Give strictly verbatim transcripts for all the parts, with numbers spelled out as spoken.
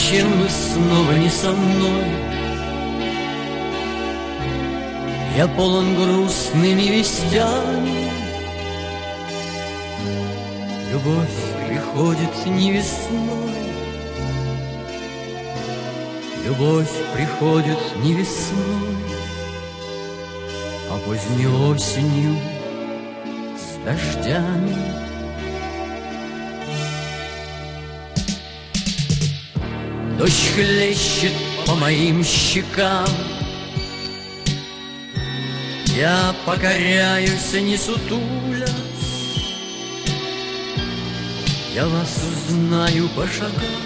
Зачем вы снова не со мной? Я полон грустными вестями. Любовь приходит не весной, любовь приходит не весной, а поздней осенью с дождями. Дождь хлещет по моим щекам, я покоряюсь, не сутулясь. Я вас узнаю по шагам,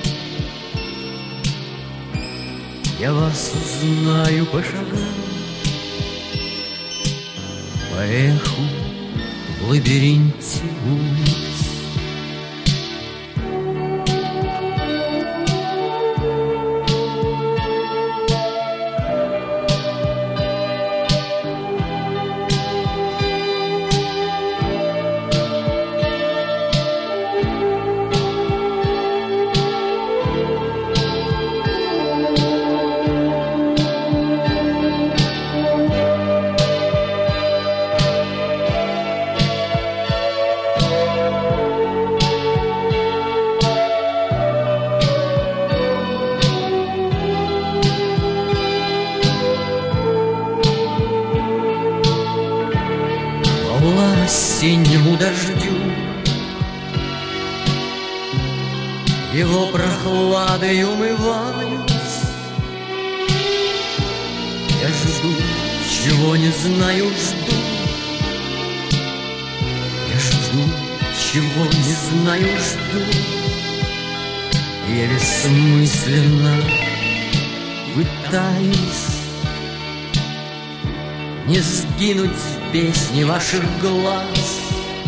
я вас узнаю по шагам, по эху в лабиринте улиц. Осеннему дождю его прохладой умываюсь. Я жду, чего не знаю, жду. Я жду, чего не знаю, жду. Я бессмысленно пытаюсь не сгинуть в песне ваших глаз.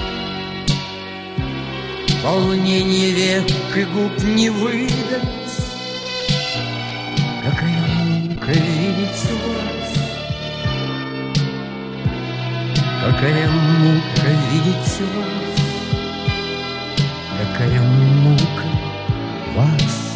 Волнение век и губ не выдать. Какая мука видеть вас, какая мука видеть вас, какая мука вас.